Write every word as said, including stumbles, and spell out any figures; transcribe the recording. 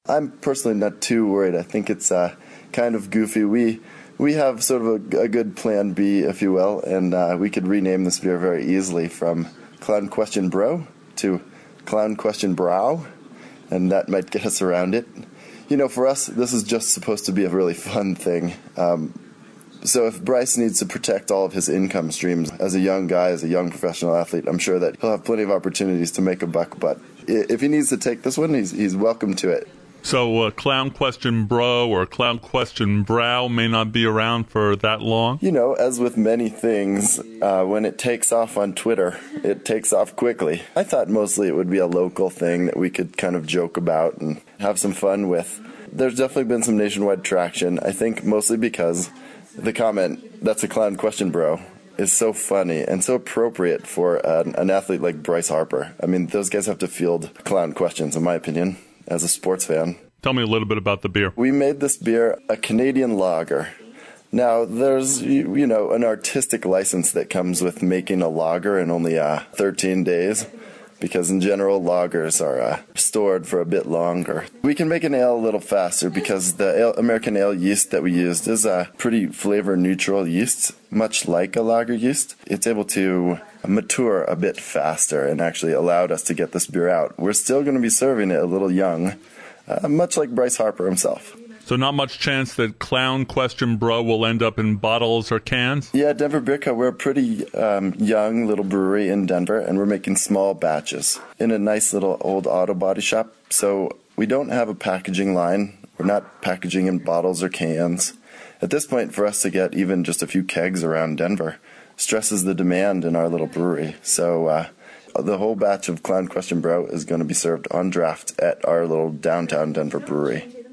I'm personally not too worried. I think it's uh, kind of goofy. We we have sort of a, a good plan B, if you will, and uh, we could rename this beer very easily from Clown Question Bro to Clown Question Brow, and that might get us around it. You know, for us, this is just supposed to be a really fun thing. Um, so if Bryce needs to protect all of his income streams as a young guy, as a young professional athlete, I'm sure that he'll have plenty of opportunities to make a buck, but if he needs to take this one, he's, he's welcome to it. So uh, Clown Question Bro or Clown Question Brow may not be around for that long? You know, as with many things, uh, when it takes off on Twitter, it takes off quickly. I thought mostly it would be a local thing that we could kind of joke about and have some fun with. There's definitely been some nationwide traction, I think mostly because the comment, "That's a Clown Question Bro," is so funny and so appropriate for an, an athlete like Bryce Harper. I mean, those guys have to field clown questions, in my opinion, as a sports fan. Tell me a little bit about the beer. We made this beer a Canadian lager. Now, there's, you know, an artistic license that comes with making a lager in only uh, thirteen days, because in general, lagers are uh, stored for a bit longer. We can make an ale a little faster because the ale, American ale yeast that we used is a pretty flavor-neutral yeast, much like a lager yeast. It's able to mature a bit faster and actually allowed us to get this beer out. We're still going to be serving it a little young, uh, much like Bryce Harper himself. So not much chance that Clown Question Bro will end up in bottles or cans? Yeah, Denver Beer Co. We're a pretty um, young little brewery in Denver, and we're making small batches in a nice little old auto body shop. So we don't have a packaging line. We're not packaging in bottles or cans. At this point, for us to get even just a few kegs around Denver stresses the demand in our little brewery. So uh, the whole batch of Clown Question Bro is going to be served on draft at our little downtown Denver brewery.